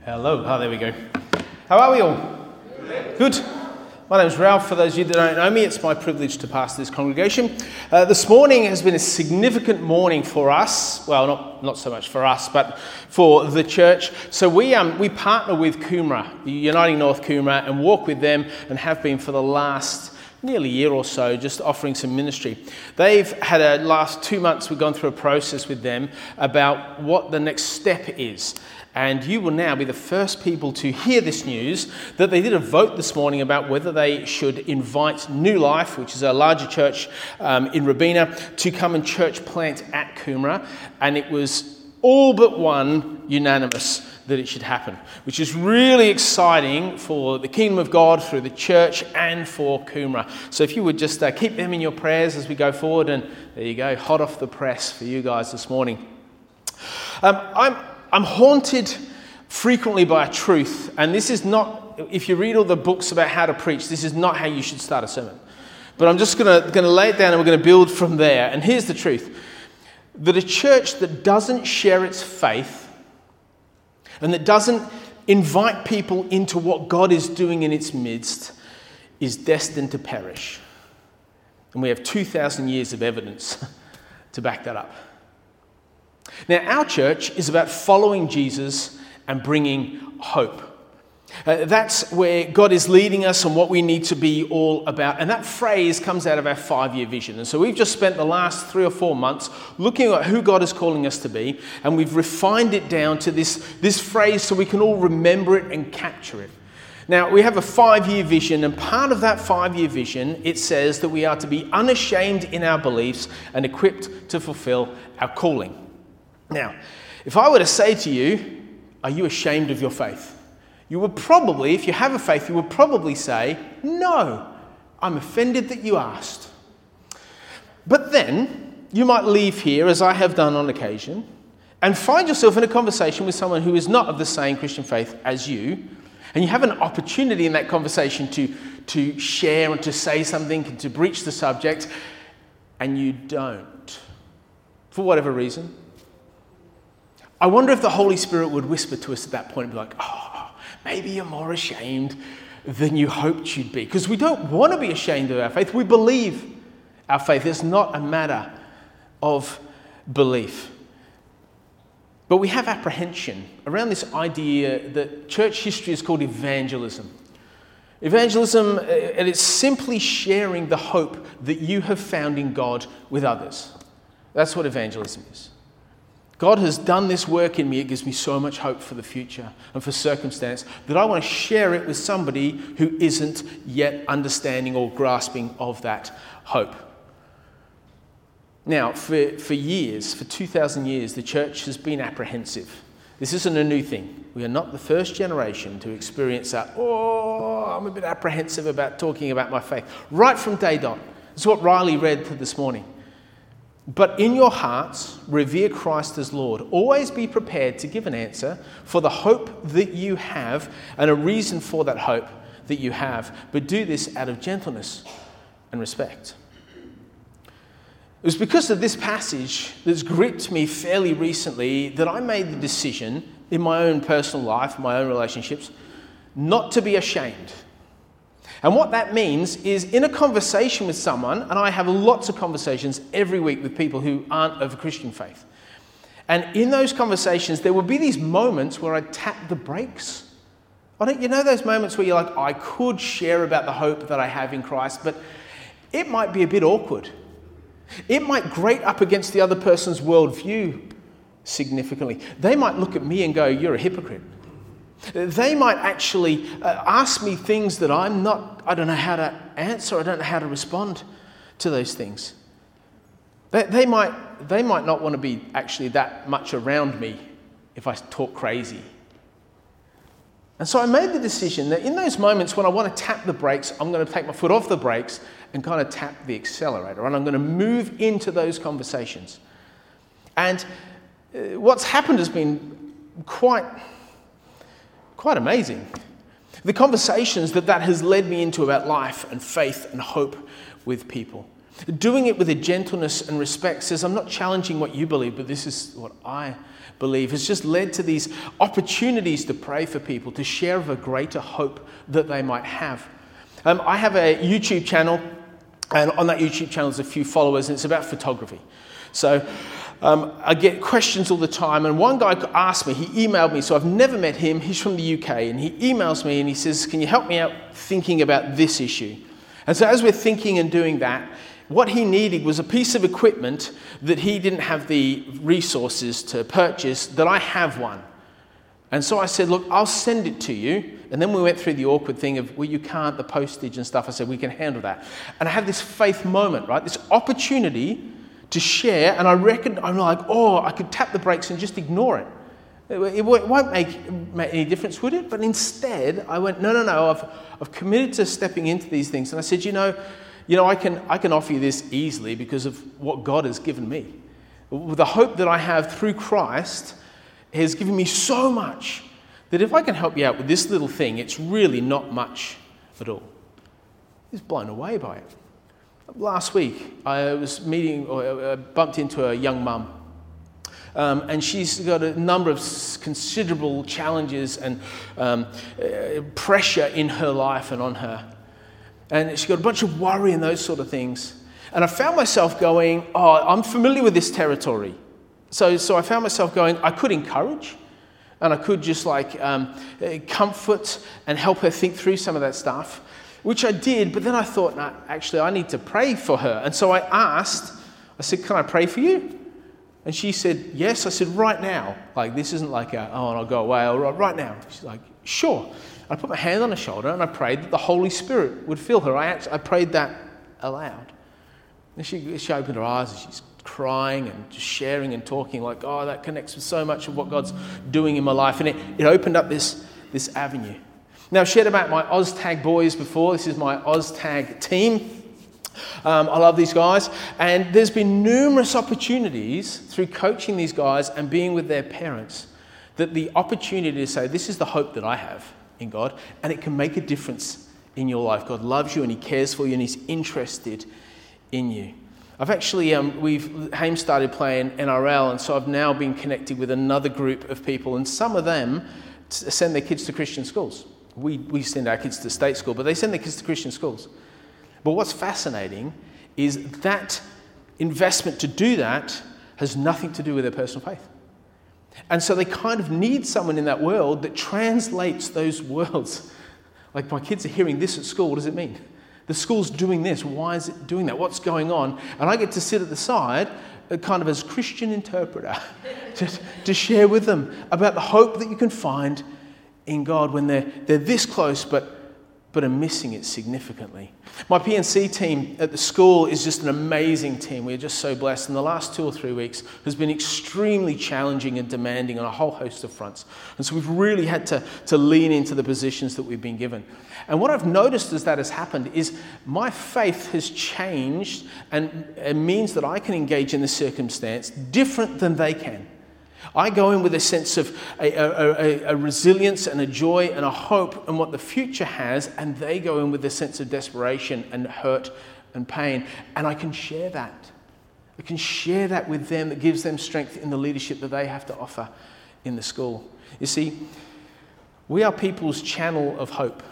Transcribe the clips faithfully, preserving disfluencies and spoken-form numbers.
Hello, oh, there we go. How are we all? Good. My name's Ralph. For those of you that don't know me, it's my privilege to pastor this congregation. Uh, this morning has been a significant morning for us. Well, not not so much for us, but for the church. So we um we partner with Coomera, Uniting North Coomera, and walk with them, and have been for the last nearly a year or so, just offering some ministry. They've had a last two months. We've gone through a process with them about what the next step is. And you will now be the first people to hear this news, that they did a vote this morning about whether they should invite New Life, which is a larger church um, in Robina, to come and church plant at Coomera. And it was all but one unanimous that it should happen, which is really exciting for the kingdom of God through the church and for Coomera. So if you would just uh, keep them in your prayers as we go forward. And there you go, hot off the press for you guys this morning. Um, I'm... I'm haunted frequently by a truth, and this is not, if you read all the books about how to preach, this is not how you should start a sermon. But I'm just going to going to lay it down and we're going to build from there. And here's the truth, that a church that doesn't share its faith and that doesn't invite people into what God is doing in its midst is destined to perish. And we have two thousand years of evidence to back that up. Now, our church is about following Jesus and bringing hope. Uh, that's where God is leading us and what we need to be all about. And that phrase comes out of our five-year vision. And so we've just spent the last three or four months looking at who God is calling us to be, and we've refined it down to this, this phrase so we can all remember it and capture it. Now, we have a five-year vision, and part of that five-year vision, it says that we are to be unashamed in our beliefs and equipped to fulfill our calling. Now, if I were to say to you, are you ashamed of your faith? You would probably, if you have a faith, you would probably say, no, I'm offended that you asked. But then you might leave here, as I have done on occasion, and find yourself in a conversation with someone who is not of the same Christian faith as you, and you have an opportunity in that conversation to, to share and to say something and to breach the subject, and you don't, for whatever reason. I wonder if the Holy Spirit would whisper to us at that point and be like, oh, maybe you're more ashamed than you hoped you'd be. Because we don't want to be ashamed of our faith. We believe our faith. It's not a matter of belief. But we have apprehension around this idea that church history is called evangelism. Evangelism, and it's simply sharing the hope that you have found in God with others. That's what evangelism is. God has done this work in me. It gives me so much hope for the future and for circumstance that I want to share it with somebody who isn't yet understanding or grasping of that hope. Now, for, for years, for two thousand years, the church has been apprehensive. This isn't a new thing. We are not the first generation to experience that, oh, I'm a bit apprehensive about talking about my faith. Right from day dot. That's what Riley read this morning. But in your hearts, revere Christ as Lord. Always be prepared to give an answer for the hope that you have and a reason for that hope that you have. But do this out of gentleness and respect. It was because of this passage that's gripped me fairly recently that I made the decision in my own personal life, my own relationships, not to be ashamed. And what that means is in a conversation with someone, and I have lots of conversations every week with people who aren't of a Christian faith. And in those conversations, there will be these moments where I tap the brakes. I don't, you know those moments where you're like, I could share about the hope that I have in Christ, but it might be a bit awkward. It might grate up against the other person's worldview significantly. They might look at me and go, you're a hypocrite. They might actually uh, ask me things that I'm not, I don't know how to answer, I don't know how to respond to those things. They, they might they might not want to be actually that much around me if I talk crazy. And so I made the decision that in those moments when I want to tap the brakes, I'm going to take my foot off the brakes and kind of tap the accelerator, and I'm going to move into those conversations. And uh, what's happened has been quite... Quite amazing. The conversations that that has led me into about life and faith and hope with people. Doing it with a gentleness and respect says, I'm not challenging what you believe, but this is what I believe. Has just led to these opportunities to pray for people, to share of a greater hope that they might have. Um, I have a YouTube channel, and on that YouTube channel there's a few followers, and it's about photography. So um, I get questions all the time, and one guy asked me, he emailed me, so I've never met him, he's from the U K, and he emails me and he says, can you help me out thinking about this issue? And so as we're thinking and doing that, what he needed was a piece of equipment that he didn't have the resources to purchase, that I have one. And so I said, look, I'll send it to you. And then we went through the awkward thing of, well, you can't, the postage and stuff. I said, we can handle that. And I have this faith moment, right? This opportunity to share. And I reckon, I'm like, oh, I could tap the brakes and just ignore it. It won't make, make any difference, would it? But instead, I went, no, no, no, I've, I've committed to stepping into these things. And I said, you know, You know, I can I can offer you this easily because of what God has given me. The hope that I have through Christ has given me so much that if I can help you out with this little thing, it's really not much at all. I was blown away by it. Last week, I was meeting, or bumped into a young mum. Um, and she's got a number of considerable challenges and um, uh, pressure in her life and on her. And she's got a bunch of worry and those sort of things. And I found myself going, oh, I'm familiar with this territory. So so I found myself going, I could encourage, and I could just like um, comfort and help her think through some of that stuff, which I did. But then I thought, no, actually, I need to pray for her. And so I asked, I said, can I pray for you? And she said, yes. I said, right now. Like, this isn't like, a, oh, and I'll go away. Or right now. She's like, sure. I put my hand on her shoulder and I prayed that the Holy Spirit would fill her. I actually, I prayed that aloud. And she, she opened her eyes and she's crying and just sharing and talking like, oh, that connects with so much of what God's doing in my life. And it, it opened up this, this avenue. Now, I've shared about my OzTag boys before. This is my OzTag team. Um, I love these guys. And there's been numerous opportunities through coaching these guys and being with their parents that the opportunity to say, this is the hope that I have in God, and it can make a difference in your life. God loves you and he cares for you and he's interested in you. I've actually, um, we've, Haim started playing N R L, and so I've now been connected with another group of people, and some of them send their kids to Christian schools. We, we send our kids to state school, but they send their kids to Christian schools. But what's fascinating is that investment to do that has nothing to do with their personal faith. And so they kind of need someone in that world that translates those worlds. Like, my kids are hearing this at school. What does it mean? The school's doing this. Why is it doing that? What's going on? And I get to sit at the side, uh, kind of as Christian interpreter, to, to share with them about the hope that you can find in God when they're, they're this close, but but are missing it significantly. My P N C team at the school is just an amazing team. We're just so blessed. And the last two or three weeks has been extremely challenging and demanding on a whole host of fronts. And so we've really had to, to lean into the positions that we've been given. And what I've noticed as that has happened is my faith has changed, and it means that I can engage in this circumstance different than they can. I go in with a sense of a, a, a, a resilience and a joy and a hope and what the future has, and they go in with a sense of desperation and hurt and pain. And I can share that. I can share that with them. That gives them strength in the leadership that they have to offer in the school. You see, we are people's channel of hope.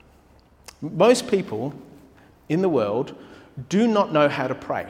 Most people in the world do not know how to pray.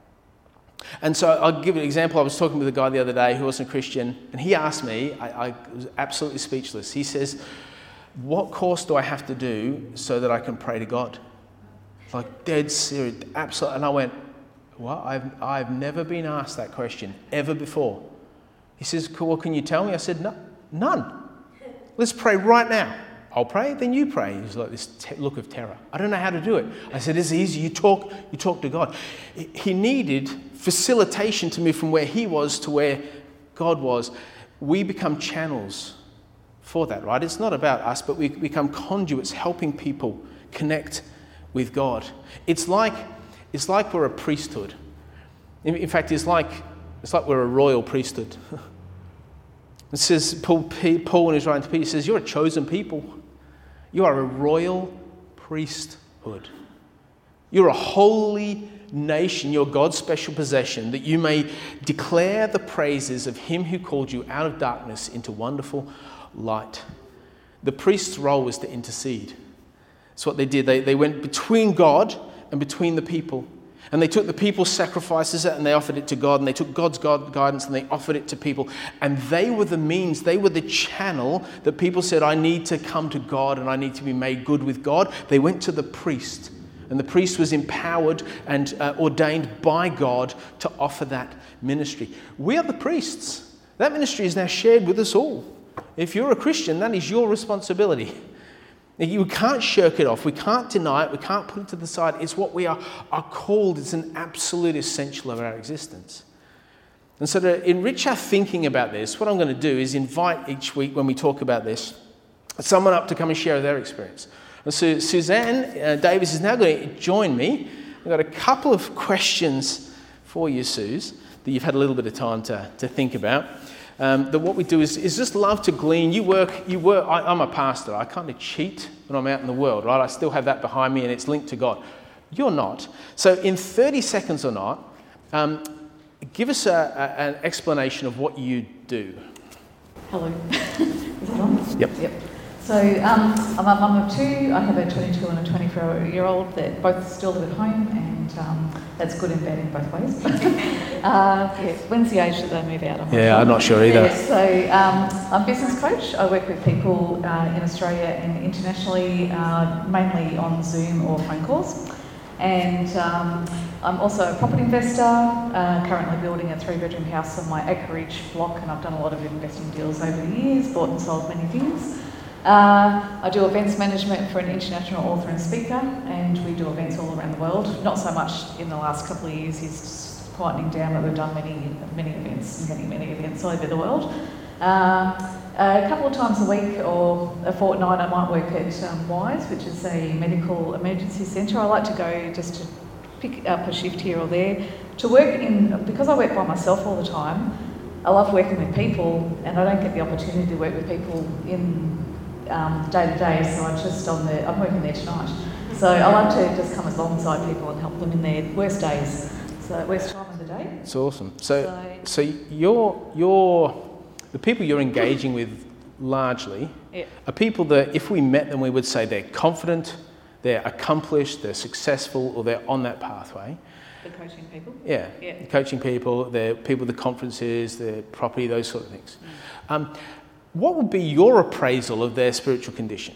And so I'll give you an example. I was talking with a guy the other day who wasn't a Christian, and he asked me, I, I was absolutely speechless. He says, what course do I have to do so that I can pray to God? Like, dead serious, absolutely. And I went, well, I've, I've never been asked that question ever before. He says, well, can you tell me? I said, no, none. Let's pray right now. I'll pray, then you pray. He's like this te- look of terror. I don't know how to do it. I said, it's easy. You talk, you talk to God. He needed facilitation to move from where he was to where God was. We become channels for that, right? It's not about us, but we become conduits helping people connect with God. It's like it's like we're a priesthood. In, in fact, it's like it's like we're a royal priesthood. It says, Paul, Paul in his writing to Peter says, you're a chosen people. You are a royal priesthood. You're a holy nation, you're God's special possession, that you may declare the praises of him who called you out of darkness into wonderful light. The priest's role was to intercede. That's what they did. They, they went between God and between the people. And they took the people's sacrifices and they offered it to God, and they took God's God guidance and they offered it to people. And they were the means, they were the channel that people said, I need to come to God and I need to be made good with God. They went to the priest, and the priest was empowered and uh, ordained by God to offer that ministry. We are the priests. That ministry is now shared with us all. If you're a Christian, that is your responsibility. You can't shirk it off. We can't deny it. We can't put it to the side. It's what we are, are called. It's an absolute essential of our existence. And so to enrich our thinking about this, what I'm going to do is invite each week when we talk about this, someone up to come and share their experience. And so Suzanne uh, Davis is now going to join me. I've got a couple of questions for you, Suze, that you've had a little bit of time to, to think about. Um, that what we do is, is just love to glean. You work, you work, I, I'm a pastor. I kind of cheat when I'm out in the world, right? I still have that behind me and it's linked to God. You're not. So in thirty seconds or not, um, give us a, a, an explanation of what you do. Hello. Is it on? Yep. Yep. So um, I'm a mum of two. I have a twenty-two and a twenty-four-year-old that both still live at home, and um, that's good and bad in both ways. uh, yeah, when's the age that they move out? I'm yeah, sure. I'm not sure either. Yeah, so um, I'm a business coach. I work with people uh, in Australia and internationally, uh, mainly on Zoom or phone calls. And um, I'm also a property investor, uh, currently building a three-bedroom house on my acreage block, and I've done a lot of investing deals over the years, bought and sold many things. Uh, I do events management for an international author and speaker, and we do events all around the world. Not so much in the last couple of years, he's quietening down, but we've done many, many events, many, many events all over the world. Uh, a couple of times a week or a fortnight, I might work at um, WISE, which is a medical emergency centre. I like to go just to pick up a shift here or there. To work in, because I work by myself all the time, I love working with people, and I don't get the opportunity to work with people in Um, day to day, so I just on the I'm working there tonight. So I like to just come alongside people and help them in their worst days. So worst time of the day. It's awesome. So, So, so you're you're the people you're engaging with largely yeah. are people that, if we met them, we would say they're confident, they're accomplished, they're successful, or they're on that pathway. The coaching people. Yeah, Yeah. coaching people, they're people with the conferences, the property, those sort of things. Mm. Um, What would be your appraisal of their spiritual condition?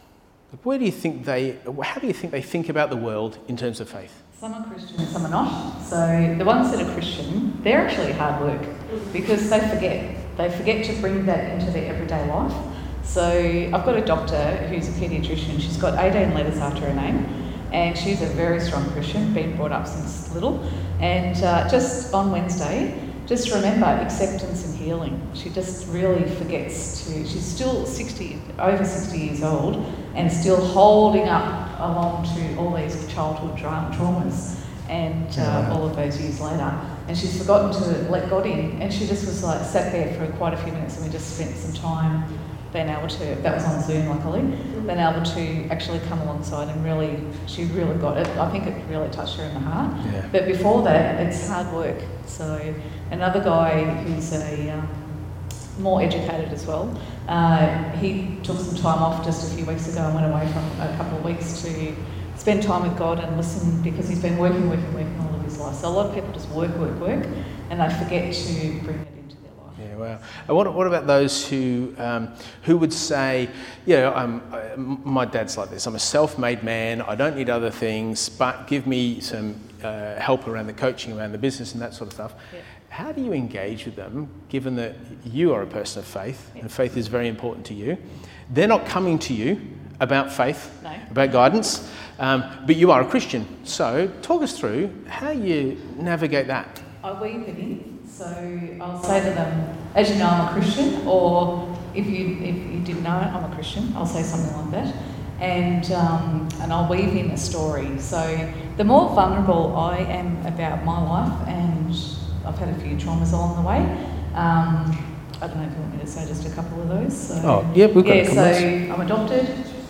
Where do you think they, how do you think they think about the world in terms of faith? Some are Christian and some are not. So the ones that are Christian, they're actually hard work because they forget. They forget to bring that into their everyday life. So I've got a doctor who's a paediatrician. She's got eighteen letters after her name, and she's a very strong Christian, been brought up since little. And uh, just on Wednesday, just remember acceptance and healing. She just really forgets to, she's still sixty, over sixty years old, and still holding up along to all these childhood tra- traumas and uh, yeah. all of those years later. And she's forgotten to let God in. And she just was like, sat there for quite a few minutes, and we just spent some time being able to, that was on Zoom luckily, being able to actually come alongside and really, she really got it. I think it really touched her in the heart. Yeah. But before that, it's hard work. So another guy who's a um, more educated as well, uh, he took some time off just a few weeks ago and went away for a couple of weeks to spend time with God and listen, because he's been working, working, working all of his life. So a lot of people just work, work, work, and they forget to bring it into their life. Yeah, wow. And what, what about those who um, who would say, you know, um, I, my dad's like this, I'm a self-made man, I don't need other things, but give me some uh, help around the coaching, around the business and that sort of stuff. Yeah. How do you engage with them, given that you are a person of faith, yeah. and faith is very important to you? They're not coming to you about faith, no. about guidance, um, but you are a Christian. So talk us through how you navigate that. I weave it in. So I'll say to them, as you know, I'm a Christian, or if you if you didn't know it, I'm a Christian. I'll say something like that, and um, and I'll weave in a story. So the more vulnerable I am about my life, and I've had a few traumas along the way. Um, I don't know if you want me to say just a couple of those. So, oh, yeah, we've got yeah, a couple. So I'm adopted.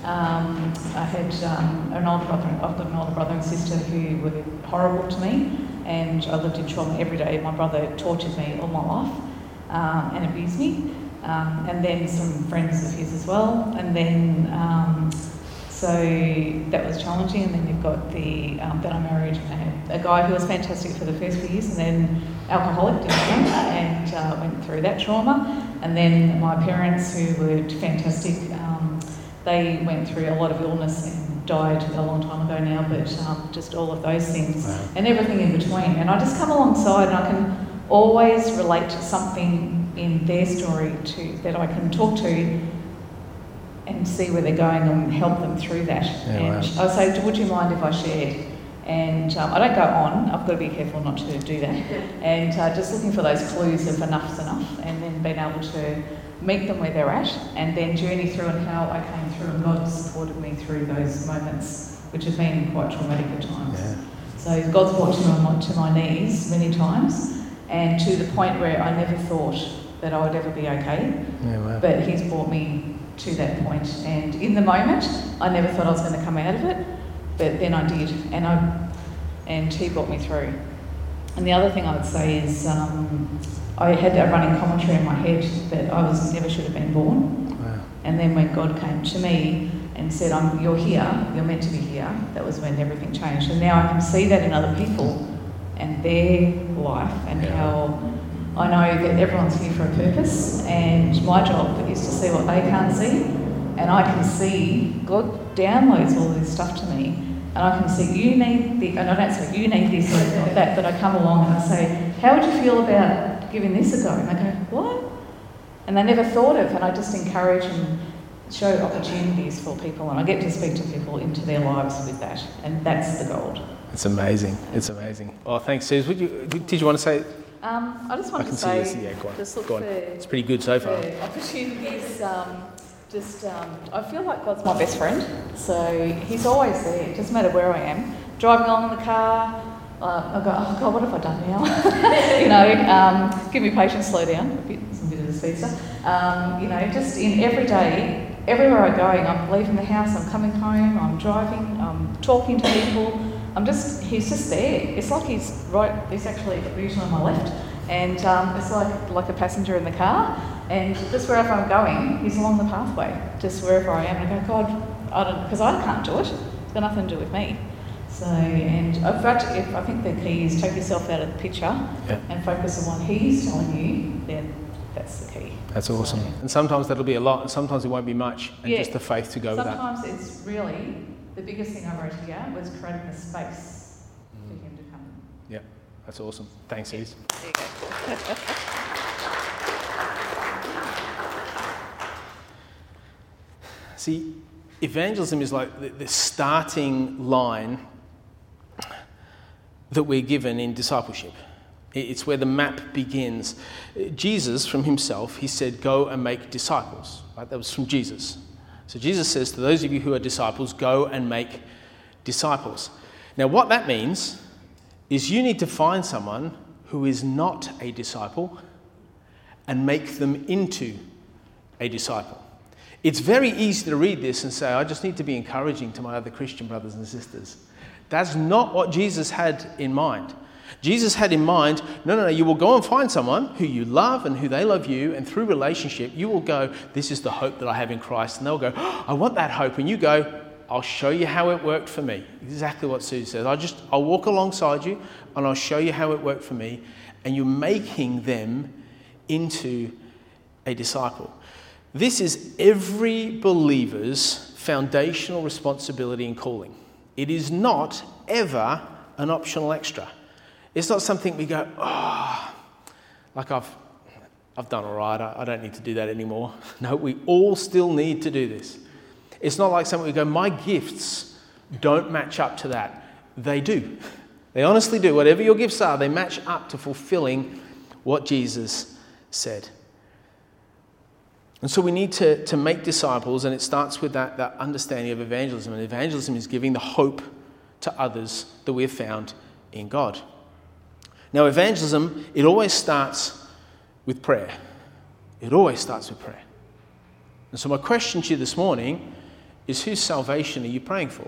Um, I had um, an older brother, I've got an older brother and sister who were horrible to me, and I lived in trauma every day. My brother tortured me all my life um, and abused me, um, and then some friends of his as well. And then, um, so that was challenging. And then you've got the, um, then I married a, a guy who was fantastic for the first few years, and then alcoholic, didn't drink, and uh, went through that trauma. And then my parents, who were fantastic, um, they went through a lot of illness and died a long time ago now, but um, just all of those things wow. and everything in between. And I just come alongside and I can always relate to something in their story to, that I can talk to and see where they're going and help them through that. Yeah, and wow. I say, would you mind if I shared? And um, I don't go on, I've got to be careful not to do that. And uh, just looking for those clues of enough's enough, and then being able to meet them where they're at, and then journey through and how I came through, and God supported me through those moments, which have been quite traumatic at times. Yeah. So God's brought to my, to my knees many times, and to the point where I never thought that I would ever be okay. Yeah, wow. But He's brought me to that point, and in the moment, I never thought I was going to come out of it, but then I did, and I, and He brought me through. And the other thing I would say is, um, I had a running commentary in my head that I was never should have been born. Wow. And then when God came to me and said, I'm, you're here, you're meant to be here, that was when everything changed. And now I can see that in other people and their life, and yeah. how I know that everyone's here for a purpose, and my job is to see what they can't see. And I can see God downloads all this stuff to me, and I can see you need the, and I don't say you need this or not that, but I come along and I say, how would you feel about giving this a go? And they go, what? And they never thought of, and I just encourage and show opportunities for people, and I get to speak to people into their lives with that, and that's the gold. It's amazing. It's amazing. Oh, thanks, Suze. Would you, did you want to say? Um, I just wanted I can to say, see this. Yeah, go on. just look go on. for, it's pretty good so far. opportunities. Um, just, um, I feel like God's my best friend, so He's always there. It doesn't matter where I am. Driving along in the car, uh, I go, oh God, what have I done now? you know, um, give me patience, slow down, a bit, some bit of the speed stuff. Um, you know, just in every day, everywhere I go, I'm leaving the house, I'm coming home, I'm driving, I'm talking to people. I'm just, He's just there. It's like He's right, He's actually usually on my left. And um, it's like like a passenger in the car. And just wherever I'm going, He's along the pathway, just wherever I am. And I go, God, I don't, because I can't do it. It's got nothing to do with me. So, and I've got to, if I think the key is take yourself out of the picture yeah. and focus on what He's telling you, then that's the key. That's awesome. So, and sometimes that'll be a lot, and sometimes it won't be much, and yeah, just the faith to go with that. Sometimes it's really, the biggest thing I wrote here was creating a space mm. for Him to come in. Yeah, that's awesome. Thanks, Suze. There you go. See, evangelism is like the, the starting line that we're given in discipleship. It's where the map begins. Jesus, from Himself, He said, go and make disciples. Right? That was from Jesus. So Jesus says to those of you who are disciples, go and make disciples. Now what that means is you need to find someone who is not a disciple and make them into a disciple. It's very easy to read this and say, I just need to be encouraging to my other Christian brothers and sisters. That's not what Jesus had in mind. Jesus had in mind, no, no, no, you will go and find someone who you love and who they love you, and through relationship, you will go, this is the hope that I have in Christ. And they'll go, oh, I want that hope. And you go, I'll show you how it worked for me. Exactly what Suze says. I'll just, I'll walk alongside you and I'll show you how it worked for me. And you're making them into a disciple. This is every believer's foundational responsibility and calling. It is not ever an optional extra. It's not something we go, oh, like I've I've done all right, I, I don't need to do that anymore. No, we all still need to do this. It's not like something we go, my gifts don't match up to that. They do. They honestly do. Whatever your gifts are, they match up to fulfilling what Jesus said. And so we need to, to make disciples, and it starts with that, that understanding of evangelism. And evangelism is giving the hope to others that we have found in God. Now, evangelism, it always starts with prayer. It always starts with prayer. And so my question to you this morning is whose salvation are you praying for?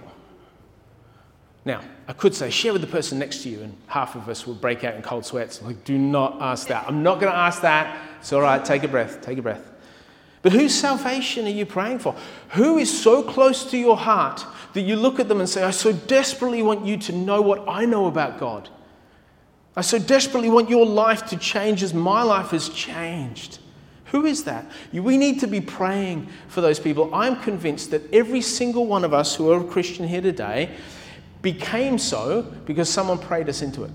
Now, I could say, share with the person next to you, and half of us will break out in cold sweats. Like, do not ask that. I'm not going to ask that. It's all right. Take a breath. Take a breath. But whose salvation are you praying for? Who is so close to your heart that you look at them and say, I so desperately want you to know what I know about God. I so desperately want your life to change as my life has changed. Who is that? We need to be praying for those people. I'm convinced that every single one of us who are a Christian here today became so because someone prayed us into it.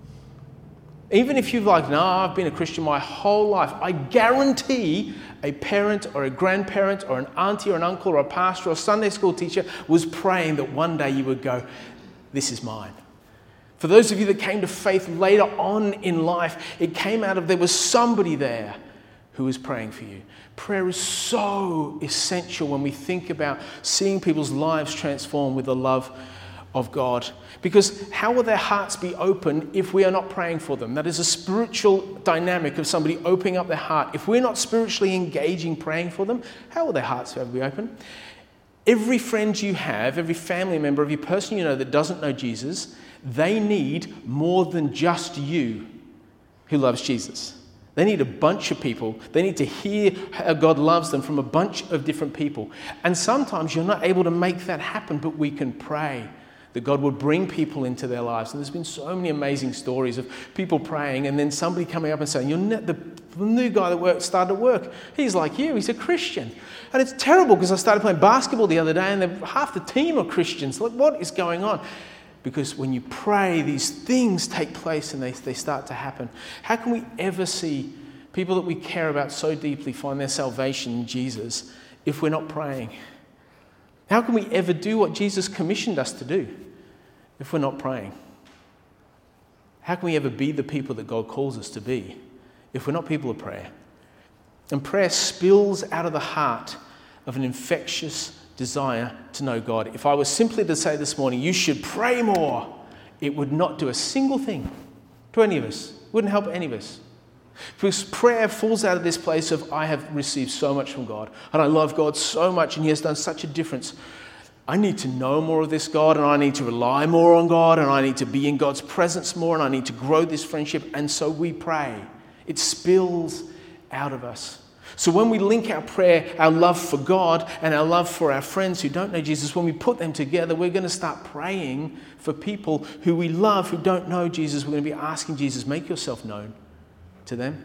Even if you're like, no, I've been a Christian my whole life, I guarantee a parent or a grandparent or an auntie or an uncle or a pastor or a Sunday school teacher was praying that one day you would go, this is mine. For those of you that came to faith later on in life, it came out of there was somebody there who was praying for you. Prayer is so essential when we think about seeing people's lives transform with the love of God. Because how will their hearts be open if we are not praying for them? That is a spiritual dynamic of somebody opening up their heart. If we're not spiritually engaging praying for them, how will their hearts ever be open? Every friend you have, every family member, every person you know that doesn't know Jesus, they need more than just you who loves Jesus. They need a bunch of people. They need to hear how God loves them from a bunch of different people. And sometimes you're not able to make that happen, but we can pray that God would bring people into their lives. And there's been so many amazing stories of people praying and then somebody coming up and saying, You're ne- the, the new guy that work, started at work, he's like you, he's a Christian. And it's terrible because I started playing basketball the other day and half the team are Christians. Like, what is going on? Because when you pray, these things take place and they, they start to happen. How can we ever see people that we care about so deeply find their salvation in Jesus if we're not praying? How can we ever do what Jesus commissioned us to do if we're not praying? How can we ever be the people that God calls us to be if we're not people of prayer? And prayer spills out of the heart of an infectious desire to know God. If I was simply to say this morning, you should pray more, it would not do a single thing to any of us. It wouldn't help any of us. Because prayer falls out of this place of, I have received so much from God, and I love God so much, and He has done such a difference. I need to know more of this God, and I need to rely more on God, and I need to be in God's presence more, and I need to grow this friendship. And so we pray. It spills out of us. So when we link our prayer, our love for God, and our love for our friends who don't know Jesus, when we put them together, we're going to start praying for people who we love, who don't know Jesus. We're going to be asking Jesus, make yourself known to them.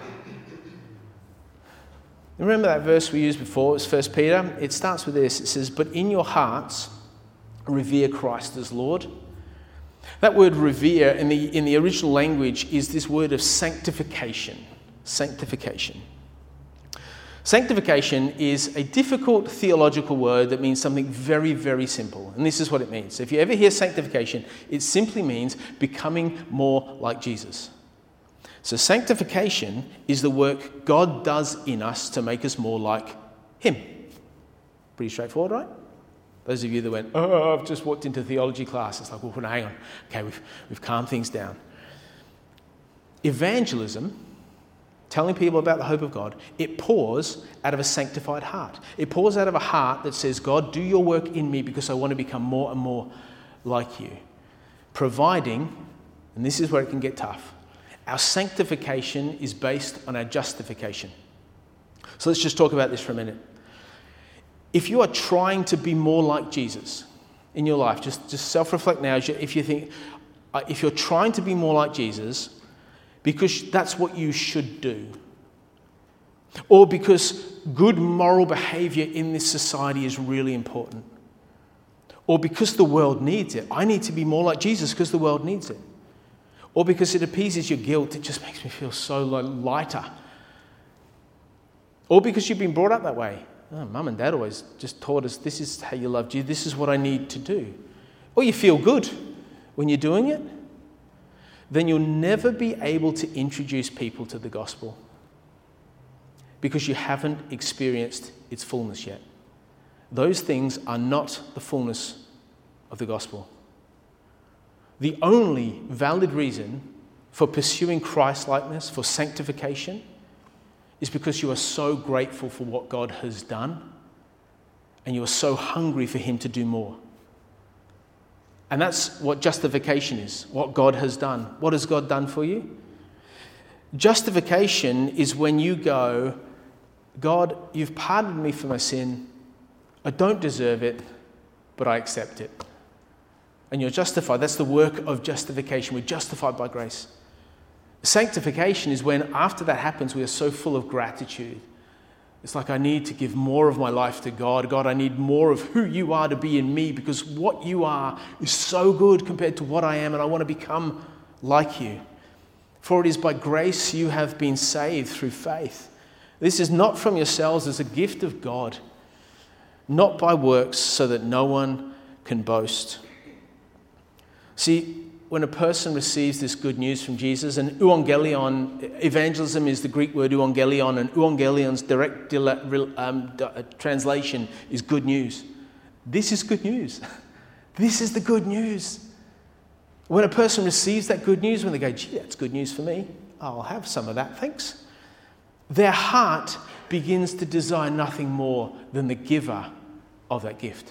Remember that verse we used before? It was First Peter. It starts with this. It says, but in your hearts, revere Christ as Lord. That word revere in the, in the original language is this word of sanctification. Sanctification. Sanctification is a difficult theological word that means something very, very simple. And this is what it means. If you ever hear sanctification, it simply means becoming more like Jesus. So sanctification is the work God does in us to make us more like Him. Pretty straightforward, right? Those of you that went, oh, I've just walked into theology class. It's like, well, no, hang on. Okay, we've, we've calmed things down. Evangelism, telling people about the hope of God, it pours out of a sanctified heart. It pours out of a heart that says, God, do your work in me because I want to become more and more like you. Providing, and this is where it can get tough, our sanctification is based on our justification. So let's just talk about this for a minute. If you are trying to be more like Jesus in your life, just, just self-reflect now. If you think, if you're trying to be more like Jesus because that's what you should do, or because good moral behavior in this society is really important, or because the world needs it. I need to be more like Jesus because the world needs it. Or because it appeases your guilt, it just makes me feel so lighter. Or because you've been brought up that way. Oh, Mum and Dad always just taught us, this is how you loved you, this is what I need to do. Or you feel good when you're doing it. Then you'll never be able to introduce people to the gospel because you haven't experienced its fullness yet. Those things are not the fullness of the gospel. The only valid reason for pursuing Christ-likeness, for sanctification, is because you are so grateful for what God has done and you're so hungry for him to do more. And that's what justification is, what God has done. What has God done for you? Justification is when you go, God, you've pardoned me for my sin. I don't deserve it, but I accept it. And you're justified. That's the work of justification. We're justified by grace. Sanctification is when, after that happens, we are so full of gratitude. It's like, I need to give more of my life to God. God, I need more of who you are to be in me, because what you are is so good compared to what I am, and I want to become like you. For it is by grace you have been saved through faith. This is not from yourselves, as a gift of God, not by works, so that no one can boast. See, when a person receives this good news from Jesus, and euangelion, evangelism is the Greek word euangelion, and euangelion's direct um, translation is good news. This is good news. This is the good news. When a person receives that good news, when they go, gee, that's good news for me, I'll have some of that, thanks. Their heart begins to desire nothing more than the giver of that gift.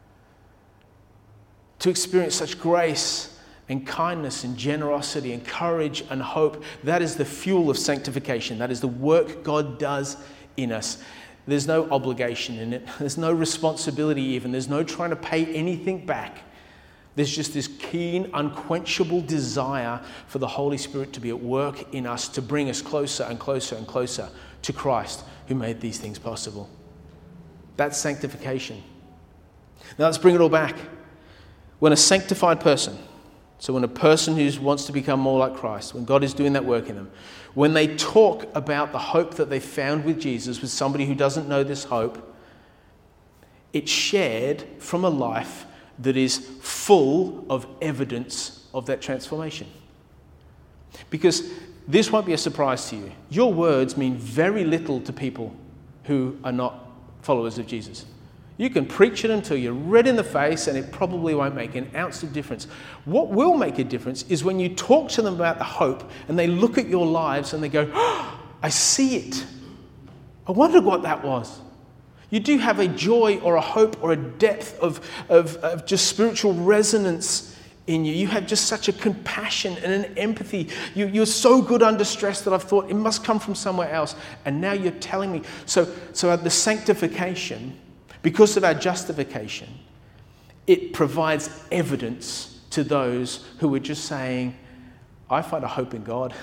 To experience such grace and kindness and generosity and courage and hope, that is the fuel of sanctification. That is the work God does in us. There's no obligation in it. There's no responsibility even. There's no trying to pay anything back. There's just this keen, unquenchable desire for the Holy Spirit to be at work in us, to bring us closer and closer and closer to Christ, who made these things possible. That's sanctification. Now let's bring it all back. When a sanctified person, so when a person who wants to become more like Christ, when God is doing that work in them, when they talk about the hope that they found with Jesus with somebody who doesn't know this hope, it's shared from a life that is full of evidence of that transformation. Because this won't be a surprise to you. Your words mean very little to people who are not followers of Jesus. You can preach it until you're red in the face, and it probably won't make an ounce of difference. What will make a difference is when you talk to them about the hope, and they look at your lives and they go, oh, I see it. I wondered what that was. You do have a joy or a hope or a depth of, of, of just spiritual resonance in you. You have just such a compassion and an empathy. You, you're so good under stress that I've thought it must come from somewhere else. And now you're telling me. So, so at the sanctification, because of our justification, it provides evidence to those who are just saying, I find a hope in God.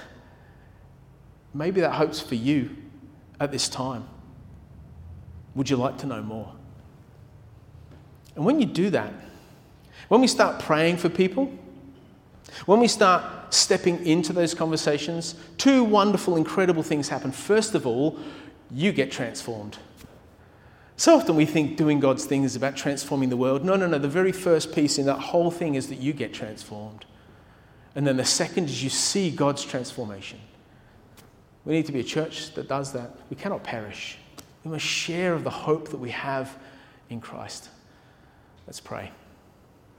Maybe that hope's for you at this time. Would you like to know more? And when you do that, when we start praying for people, when we start stepping into those conversations, two wonderful, incredible things happen. First of all, you get transformed. So often we think doing God's thing is about transforming the world. No, no, no. The very first piece in that whole thing is that you get transformed. And then the second is you see God's transformation. We need to be a church that does that. We cannot perish. We must share of the hope that we have in Christ. Let's pray.